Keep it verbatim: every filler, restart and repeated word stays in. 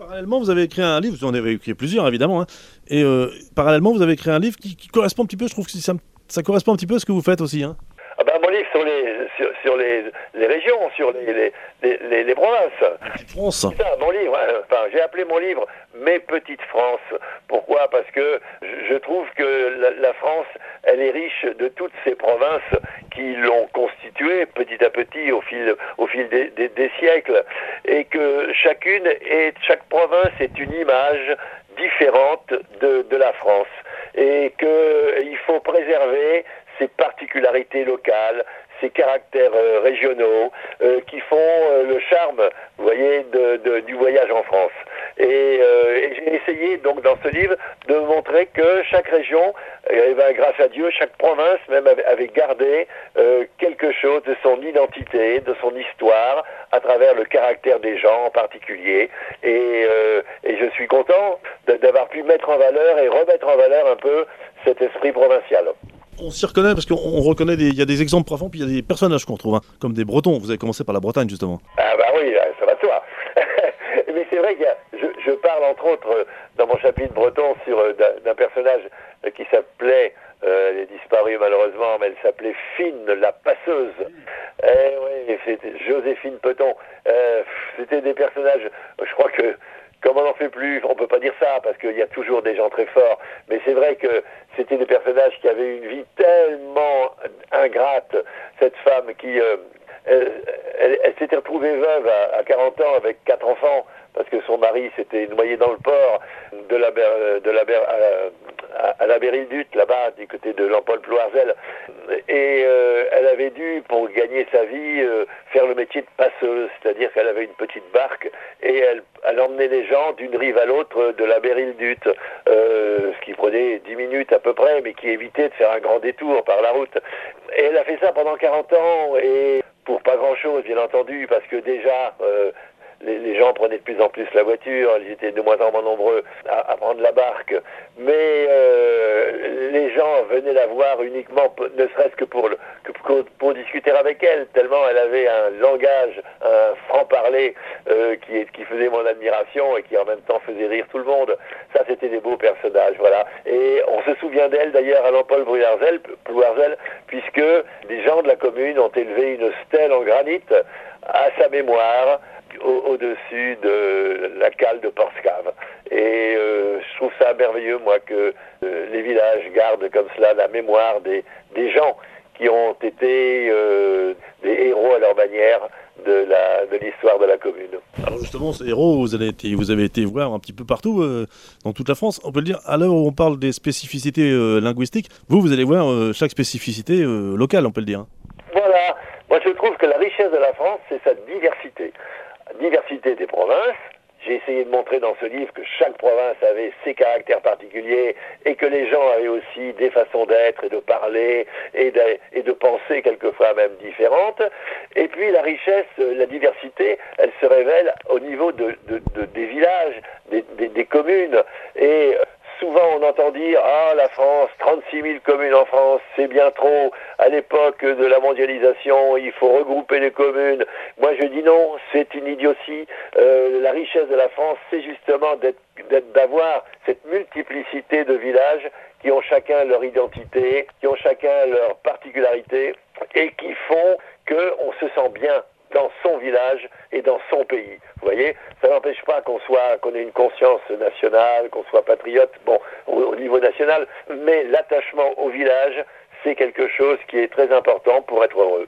Parallèlement, vous avez écrit un livre, vous en avez écrit plusieurs évidemment, hein, et euh, parallèlement, vous avez écrit un livre qui, qui correspond un petit peu, je trouve que ça, ça correspond un petit peu à ce que vous faites aussi. Hein. Ah ben, mon livre sur les sur, sur les, les régions, sur les les, les, les, les provinces. La petite France. C'est ça, mon livre. Hein, enfin, j'ai appelé mon livre Mes petites France. Pourquoi? Parce que je trouve que la, la France, elle est riche de toutes ces provinces qui l'ont constituée petit à petit au fil au fil des, des, des siècles, et que chacune est chaque province est une image différente de, de la France, et qu'il faut préserver ses particularités locales, ces caractères euh, régionaux euh, qui font euh, le charme, vous voyez, de, de, du voyage en France. Et, euh, et j'ai essayé donc dans ce livre de montrer que chaque région, eh ben, grâce à Dieu, chaque province même avait, avait gardé euh, quelque chose de son identité, de son histoire, à travers le caractère des gens en particulier. Et, euh, et je suis content d'avoir pu mettre en valeur et remettre en valeur un peu cet esprit provincial. On s'y reconnaît parce qu'on reconnaît, il y a des exemples profonds, puis il y a des personnages qu'on trouve, hein, comme des Bretons. Vous avez commencé par la Bretagne, justement. Ah bah oui, ça va de soi. Mais c'est vrai que je, je parle, entre autres, dans mon chapitre breton, sur d'un personnage qui s'appelait, euh, elle est disparue malheureusement, mais elle s'appelait Fine, la passeuse. Eh oui, c'était Joséphine Peton. Euh, c'était des personnages, je crois que, comme on n'en fait plus, on peut pas dire ça, parce qu'il y a toujours des gens très forts, mais c'est vrai que c'était des personnages qui avaient une vie tellement ingrate. Cette femme qui, euh, elle, elle, elle s'était retrouvée veuve à, à quarante ans avec quatre enfants, parce que son mari s'était noyé dans le port de la, de la, à, à la Béril-Dutte, là-bas, du côté de Lampol-Plouarzel. Et euh, elle avait dû, pour gagner sa vie, euh, faire le métier de passeuse, c'est-à-dire qu'elle avait une petite barque et elle, elle emmenait les gens d'une rive à l'autre de la Béril-Dutte, euh, ce qui prenait dix minutes à peu près, mais qui évitait de faire un grand détour par la route. Et elle a fait ça pendant quarante ans, et pour pas grand-chose, bien entendu, parce que déjà... Euh, Les, les gens prenaient de plus en plus la voiture, ils étaient de moins en moins nombreux à, à prendre la barque, mais euh, les gens venaient la voir uniquement, ne serait-ce que pour, le, que pour, pour discuter avec elle, tellement elle avait un langage, un franc-parler euh, qui, qui faisait mon admiration et qui en même temps faisait rire tout le monde. Ça, c'était des beaux personnages, voilà. Et on se souvient d'elle d'ailleurs à Lampol-Plouarzel, puisque des gens de la commune ont élevé une stèle en granit à sa mémoire, au-dessus de la cale de Portscave. Et euh, je trouve ça merveilleux, moi, que euh, les villages gardent comme cela la mémoire des, des gens qui ont été euh, des héros à leur manière de la de l'histoire de la commune. Alors justement, ces héros, vous avez été, vous avez été voir un petit peu partout, euh, dans toute la France. On peut le dire, à l'heure où on parle des spécificités euh, linguistiques, vous, vous allez voir euh, chaque spécificité euh, locale, on peut le dire. Hein. Voilà. Moi, je trouve que la richesse de la France, c'est sa diversité. Diversité des provinces. J'ai essayé de montrer dans ce livre que chaque province avait ses caractères particuliers et que les gens avaient aussi des façons d'être et de parler et de, et de penser quelquefois même différentes. Et puis la richesse, la diversité, elle se révèle au niveau de, de, de, des villages, des, des, des communes. Et souvent on entend dire « Ah, la France, trente-six mille communes en France, c'est bien trop. À l'époque de la mondialisation, il faut regrouper les communes. » Moi je dis non, c'est une idiotie. Euh, la richesse de la France, c'est justement d'être, d'être, d'avoir cette multiplicité de villages qui ont chacun leur identité, qui ont chacun leur particularité et qui font qu'on se sent bien dans son village et dans son pays. Vous voyez, ça n'empêche pas qu'on soit, qu'on ait une conscience nationale, qu'on soit patriote, bon, au, au niveau national, mais l'attachement au village, c'est quelque chose qui est très important pour être heureux.